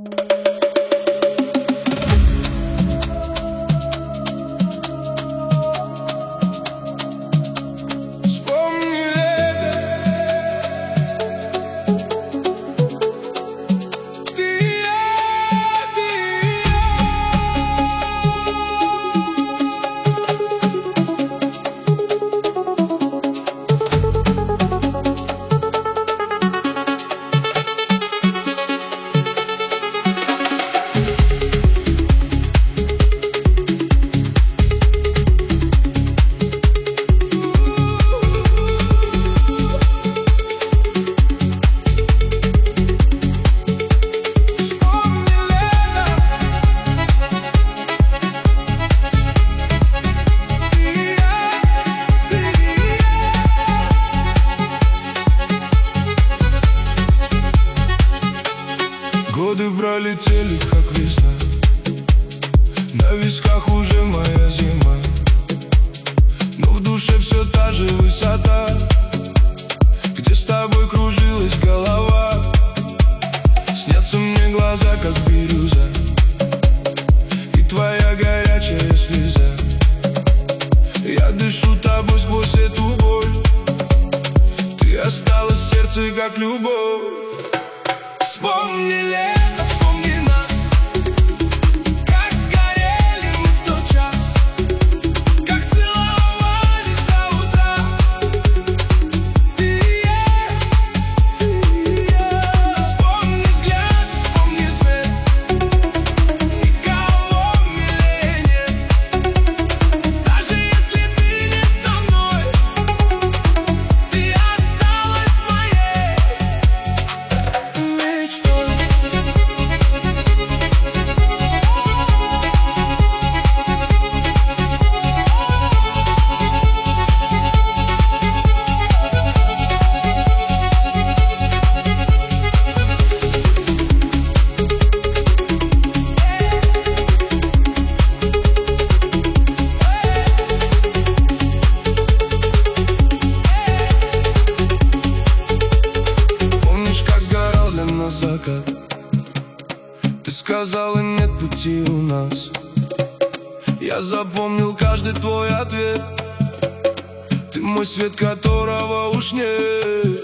Годы пролетели, как весна. На висках уже моя зима, но в душе все та же высота, где с тобой кружилась голова. Снятся мне глаза, как бирюза, и твоя горячая слеза. Я дышу тобой сквозь эту боль. Ты осталась в сердце, как любовь. Вспомни лето, вспомни нас, как горели мы в тот час, как целовались до утра. Ты и я, ты и я. Вспомни взгляд, вспомни свет, никого милее нет. Даже если ты не со мной, ты осталась моей мечтой. Помнишь, как сгорал для нас закат? Ты сказала, нет пути у нас. Я запомнил каждый твой ответ. Ты мой свет, которого уж нет.